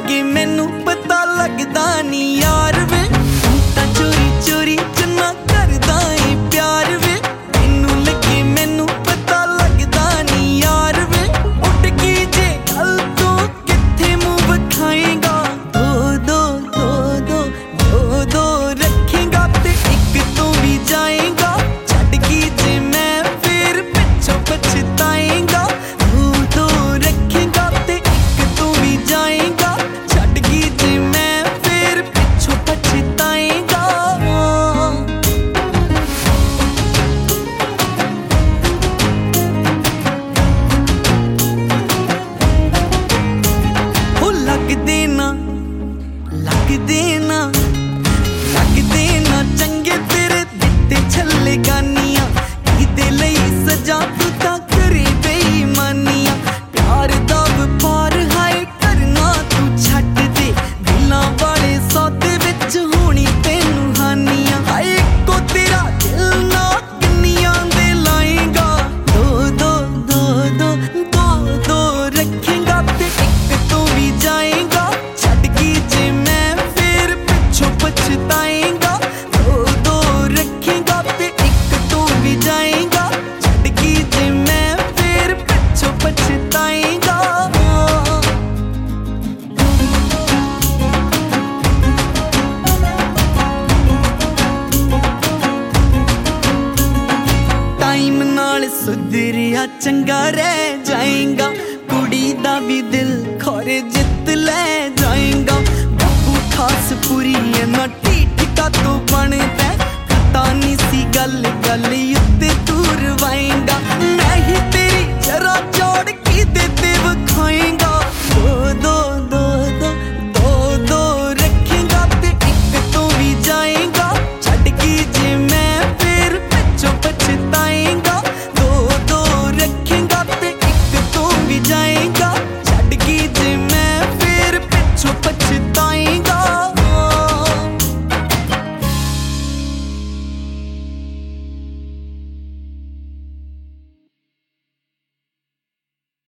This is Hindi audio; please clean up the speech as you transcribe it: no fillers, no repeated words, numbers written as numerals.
लगे मैनू पता लगदा नी यार वे तू तां चोरी चोरी चन्ना करदा ए प्यार वे मैनू लगे मैनू पता लगदा नी यार वे उठ की जे गल तू किथे मुंह विखाएगा दो दो दो दो दो दो रखेगा ते एक तू भी जाएगा छड्ड की जे मैं फिर पिछों पछताएगा दो दो रखेगा ते एक तू भी जाएगा छड्ड की जे मैं फिर पिछों पछताएगा हो लगदे ना चंगे तेरे दिते छल्ले गानियां किदे लई सजा तू तां करे बेईमानियां प्यार दा व्यापार हाय करना तू छड्ड दे दिलां वाले सौदे विच होनी तैनू हानियां हाय को तेरा दिल ना किन्नियां दे लाएगा दो दो दो दो दो दो रखेगा ते एक तू भी जाएगा छड्ड की जे मैं फिर पिछों पछताएगा दो दो रखेगा ते एक तू भी जाएगा छड्ड की जे मैं फिर पिछों पछताएगा टाइम नाल सुधरिया चंगा रह जाएगा कुड़ी दा भी दिल खोरे जित ले जाएगा बाबू खास पूरी है ना ठीक का तू बन